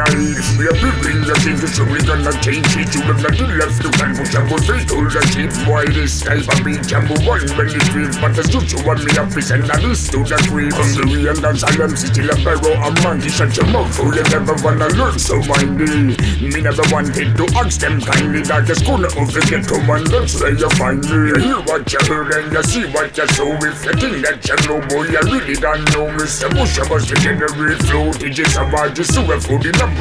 If we are building the thing, so we gonna change it. You have nothing left to can push and go straight to the chief. Boy, this type of beat jumbo one when it feels. But as you show me up, we send this to the tree. From the real dance, I am still a barrow, a monkey. Shut your mouth, so you never wanna learn so mindy. Me never wanted to ask them kindly. That the school of the ghetto one, that's where you find me. You hear what you heard and you see what you saw. If you think that you know, boy, you really don't know. Mr. Bush, I was the generate flow. DJ Savage, super food in the